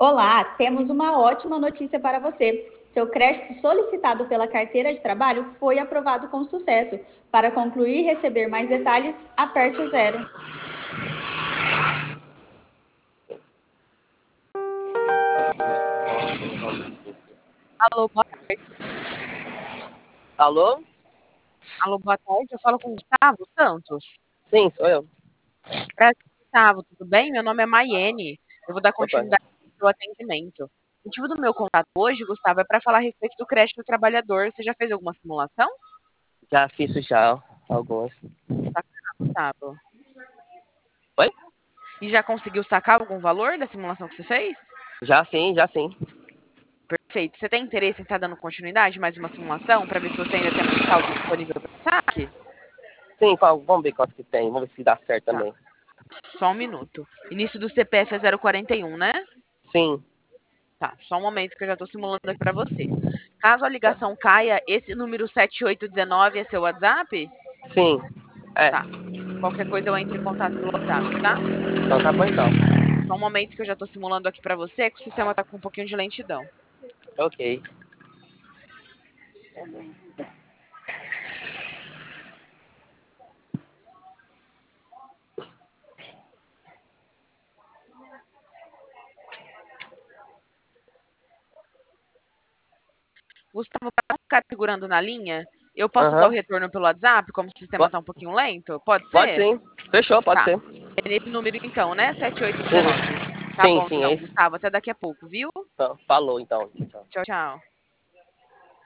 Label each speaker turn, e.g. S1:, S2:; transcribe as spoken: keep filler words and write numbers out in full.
S1: Olá, temos uma ótima notícia para você. Seu crédito solicitado pela carteira de trabalho foi aprovado com sucesso. Para concluir e receber mais detalhes, aperte o zero.
S2: Alô, boa tarde.
S3: Alô?
S2: Alô, boa tarde. Eu falo com o Gustavo Santos.
S3: Sim, sou eu.
S2: Prazer, Gustavo, tudo bem? Meu nome é Maiene. Eu vou dar
S3: Opa,
S2: continuidade ao seu atendimento. O motivo do meu contato hoje, Gustavo, é para falar a respeito do crédito do trabalhador. Você já fez alguma simulação?
S3: já fiz já algumas.
S2: Sacar, Gustavo.
S3: Oi?
S2: E já conseguiu sacar algum valor da simulação que você fez?
S3: Já sim, já sim.
S2: Perfeito. Você tem interesse em estar dando continuidade, mais uma simulação, para ver se você ainda tem mais saldo disponível para saque?
S3: Sim, qual, vamos ver quanto que tem. Vamos ver se dá certo
S2: Tá,
S3: também.
S2: só um minuto. Início do C P F é zero quarenta e um, né?
S3: Sim.
S2: Tá, só um momento que eu já estou simulando aqui para você. Caso a ligação caia, esse número sete oito um nove é seu WhatsApp?
S3: Sim. É.
S2: Tá. Qualquer coisa eu entro em contato pelo WhatsApp, tá?
S3: Então tá bom então.
S2: Só um momento que eu já estou simulando aqui para você, que o sistema está com um pouquinho de lentidão.
S3: Ok.
S2: Gustavo, para não ficar segurando na linha, eu posso dar o
S3: Aham.
S2: retorno pelo WhatsApp, como o sistema
S3: Po-
S2: está um pouquinho lento? Pode
S3: Pode
S2: ser?
S3: sim. Fechou, pode
S2: Tá.
S3: ser.
S2: É nesse número então, né? sete oito um nove.
S3: Sim.
S2: Tá
S3: Sim,
S2: bom
S3: sim, é
S2: então,
S3: isso.
S2: Gustavo. Até daqui a pouco, viu?
S3: Então, falou então. Tchau.
S2: Tchau, tchau.